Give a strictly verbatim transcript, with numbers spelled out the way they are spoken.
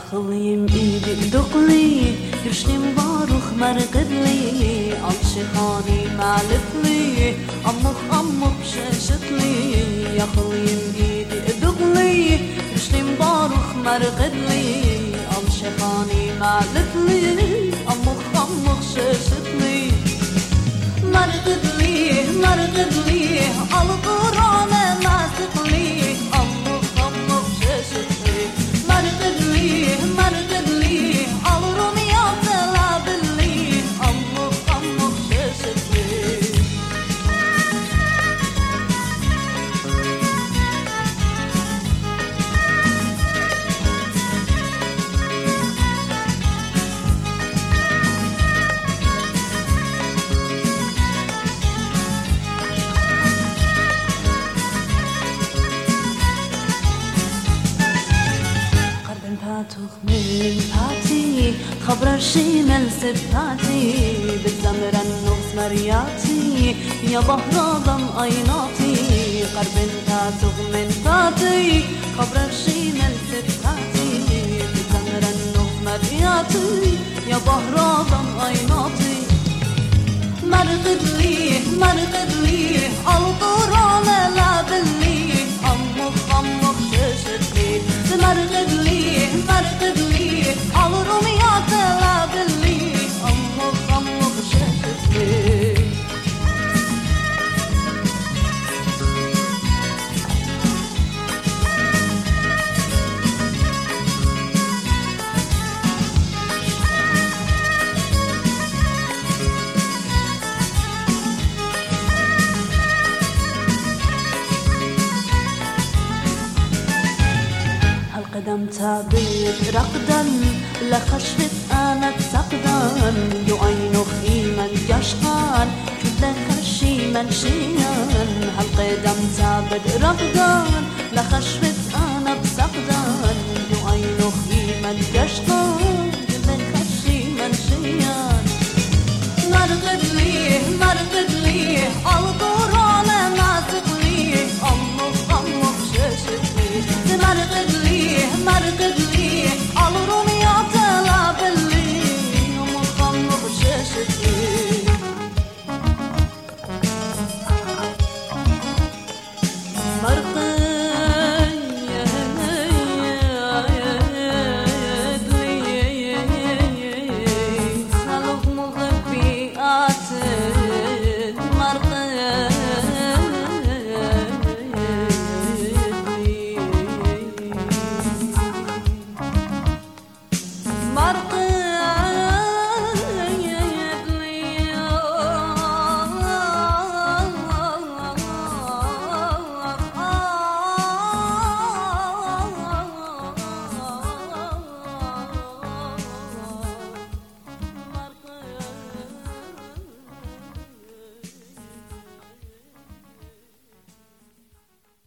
خليم ايدي دقلي يرشلم باروخ مرقدلي عطشي خاني معلفلي أمخ أمخ شاشتلي يا خليم ايدي دقلي يرشلم باروخ مرقدلي عطشي خاني معلفلي أمخ أمخ شاشتلي مرقدلي مرقدلي القرآن ماسقلي أمخ أمخ شاشتلي مرقدلي مرقدلي الرميات لابلي أمخ أمخ شاشتلي من باتي خبر الشمال سبتاتي بالزمر النغز مرياتي يا بحر ضم عيناتي قرب تاتغ من باتي خبر الشمال سبتاتي بالزمر النغز مرياتي يا بحر ضم عيناتي مرقد لي مرقد لي القرآن لابلي أمخ أمخ شاشتلي مرقد لي مرقد لي الرميات لابلي أمخ أمخ شاشتلي قدم تابت رقدا لخشفت آنت سقدا يعين خيما يشقان لخشي من شيان هل قدم تابت رقدا لخشفت آنت سقدا يعين خيما يشقان